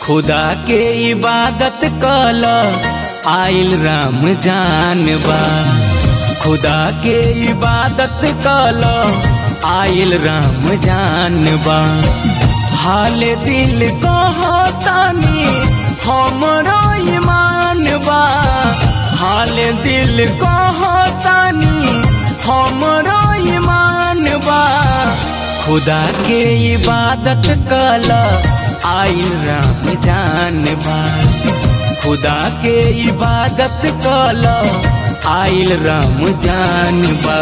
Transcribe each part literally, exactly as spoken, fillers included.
खुदा के इबादत कल आइल रमजान बा। खुदा के इबादत कल आइल रमजान बा। हाल दिल कहतानी हमरो ईमान बा। हाल दिल कहतानी हमरो ईमान बा। खुदा के इबादत कल आइल रमजान बा। खुदा के इबादत कल आइल रमजान बा।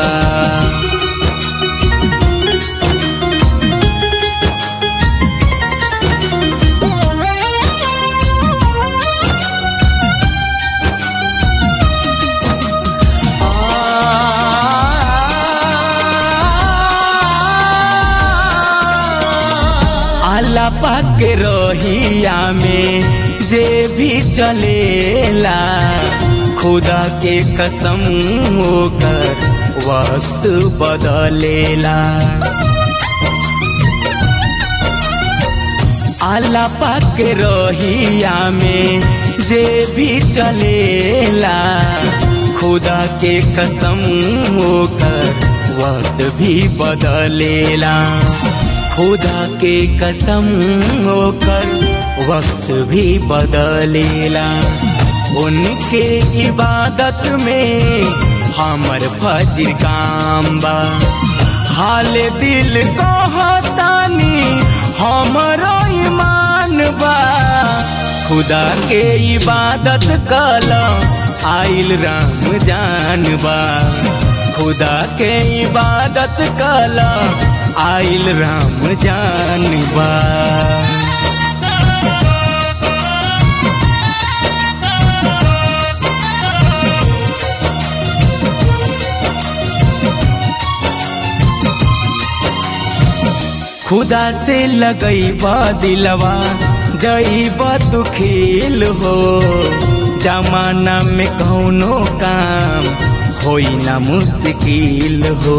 अल्लाह पाक के रहिया में जे भी चलेला, खुदा के कसम होकर वक्त बदलेला। अल्लाह पाक के रहिया में जे भी चलेला, खुदा के कसम होकर वक्त भी बदलेला। खुदा के कसम होकर वक्त भी बदलेला। उनके इबादत में हमर फजर काम बा। हाल दिल कहतानी हमरो ईमान बा। खुदा के इबादत कल आइल रमजान बा। खुदा के इबादत कल आइल रमजान बा। खुदा से लगैबा दिलवा जइबा तू खेल हो। जमाना में कौनो काम होई ना मुश्किल हो।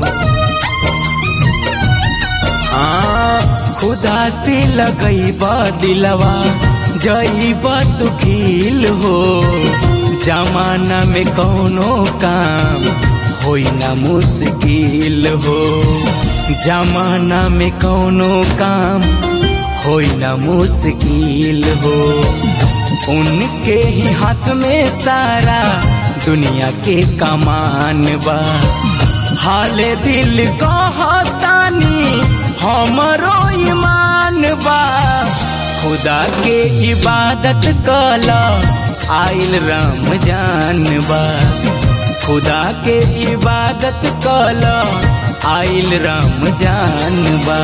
हाँ, खुदा से लगैबा दिलवा जइबा तू खेल हो। जमाना में कौनो काम होई ना मुश्किल हो। जमाना में कौनो काम होई ना मुश्किल हो। उनके ही हाथ में सारा दुनिया के कमान बा। हाल दिल कहतानी हमरो ईमान बा। खुदा के इबादत कल आइल रमजान बा। खुदा के इबादत कल आइल रमजान बा।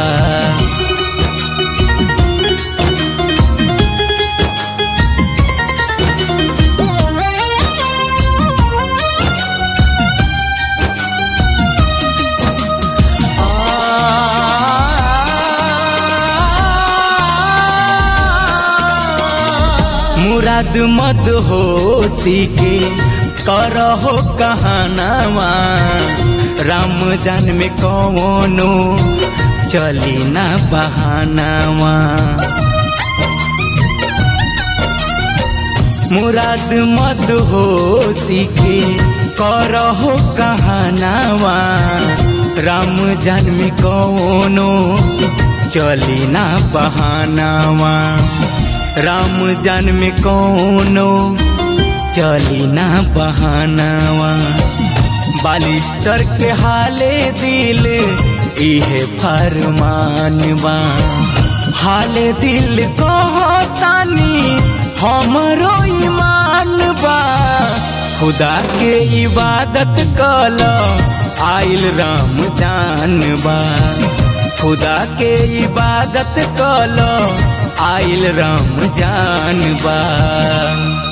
मुराद मद होशी के करहो कहानावा। रमजान में कौनो चली ना बहानावा। मुराद मद होशी के करहो कहानावा। रमजान में कौनो चली ना बहानावा। रमजान में कौनो चली ना बहानावा। बालिस्टर के हाले दिल इहे फरमान बा। हाल दिल कहतानी हमरो ईमान बा। खुदा के इबादत कल आइल रमजान बा। खुदा के इबादत कल आइल रमजान बा।